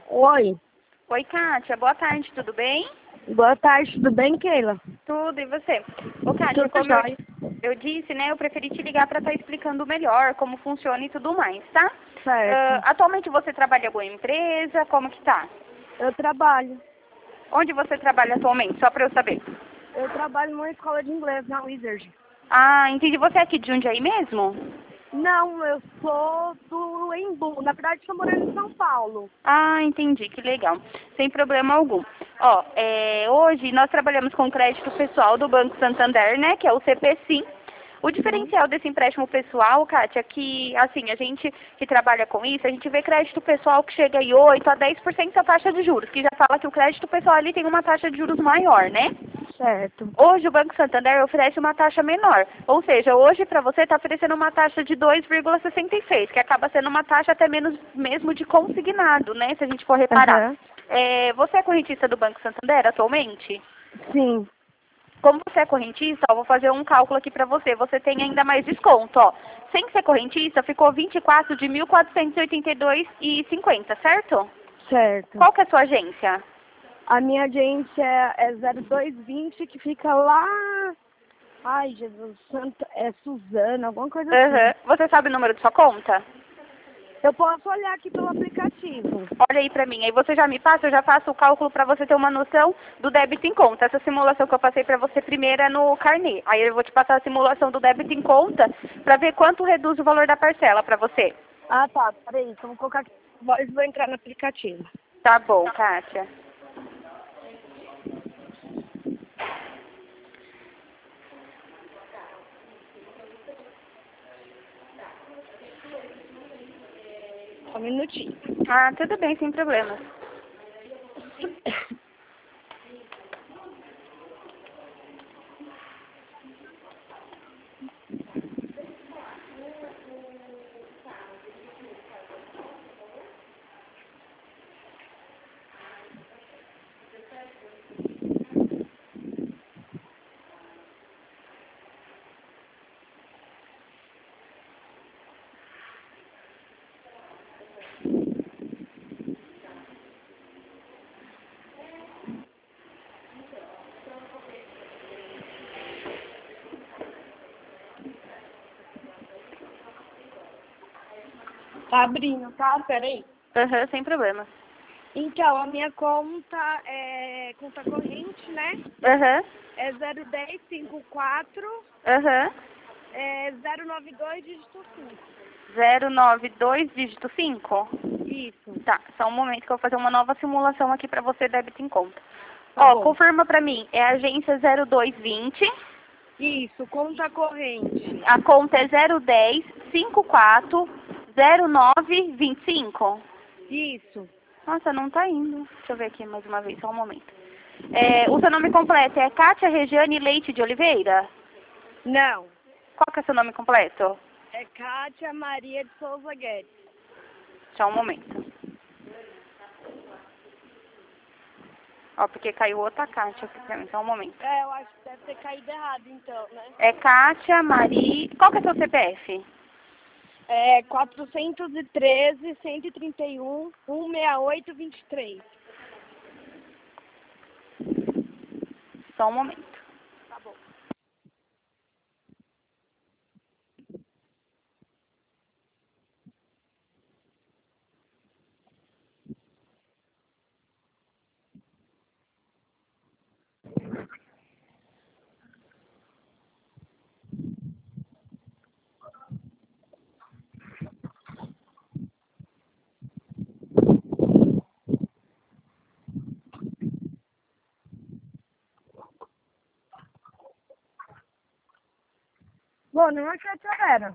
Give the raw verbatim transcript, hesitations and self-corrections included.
Oi, Oi, Kátia. Boa tarde, tudo bem? boa tarde, tudo bem, Keila? Tudo, e você? Ô, Kátia, Tudo como eu, jóia. eu disse, né, eu preferi te ligar para estar explicando melhor como funciona e tudo mais, tá? Certo. Ah, atualmente você trabalha em alguma empresa? Como que tá? Eu trabalho. Onde você trabalha atualmente? Só para eu saber. Eu trabalho numa escola de inglês na Wizard. Ah, entendi. Você é aqui de Jundiaí mesmo? Não, eu sou do Embu. Na verdade, estou morando em São Paulo. Ah, entendi, que legal. Sem problema algum. Ó, é, hoje nós trabalhamos com crédito pessoal do Banco Santander, né, que é o C P Sim. O Uhum. diferencial desse empréstimo pessoal, Kátia, é que, assim, a gente que trabalha com isso, a gente vê crédito pessoal que chega em oito a dez por cento da taxa de juros, que já fala que o crédito pessoal ali tem uma taxa de juros maior, né? Certo. Hoje o Banco Santander oferece uma taxa menor, ou seja, hoje para você está oferecendo uma taxa de dois vírgula sessenta e seis, que acaba sendo uma taxa até menos mesmo de consignado, né, se a gente for reparar. Aham. É, você é correntista do Banco Santander atualmente? Sim. Como você é correntista, ó, vou fazer um cálculo aqui para você. Você tem ainda mais desconto, ó. Sem ser correntista, ficou vinte e quatro de mil quatrocentos e oitenta e dois e cinquenta, certo? Certo. Qual que é a sua agência? A minha agência é zero dois vinte, que fica lá... Ai, Jesus Santo, é Suzana, alguma coisa assim. Aham. Você sabe o número de sua conta? Eu posso olhar aqui pelo aplicativo. Olha aí pra mim, aí você já me passa, eu já faço o cálculo para você ter uma noção do débito em conta. Essa simulação que eu passei para você primeiro é no carnê. Aí eu vou te passar a simulação do débito em conta para ver quanto reduz o valor da parcela para você. Ah, tá. Peraí, então vou colocar aqui. Vou vou entrar no aplicativo. Tá bom, Kátia. Só um minutinho. Ah, tudo bem, sem problemas. Tá abrindo, tá? Peraí. Aham, sem problemas. Então, a minha conta é conta corrente, né? Aham, É zero dez cinco quatro aham. é zero nove dois dígito cinco. zero nove dois dígito cinco? Isso, Tá, só um momento que eu vou fazer uma nova simulação aqui para você, débito em conta. tá Ó, bom. confirma para mim, é a agência zero dois vinte, Isso, conta corrente. a conta é zero dez cinco quatro zero nove vinte e cinco? Isso. Nossa, não tá indo. Deixa eu ver aqui mais uma vez, só um momento. É, o seu nome completo é Kátia Regiane Leite de Oliveira? Não, Qual que é seu nome completo? é Kátia Maria de Souza Guedes. Só um momento. Ó, porque caiu outra Kátia aqui pra mim, só um momento. É, eu acho que deve ter caído errado então, né? É Kátia Maria... Qual que é seu C P F? É quatrocentos e treze, cento e trinta e um, cento e sessenta e oito, vinte e três. Só um momento. Tá bom. Bom, não achei que era.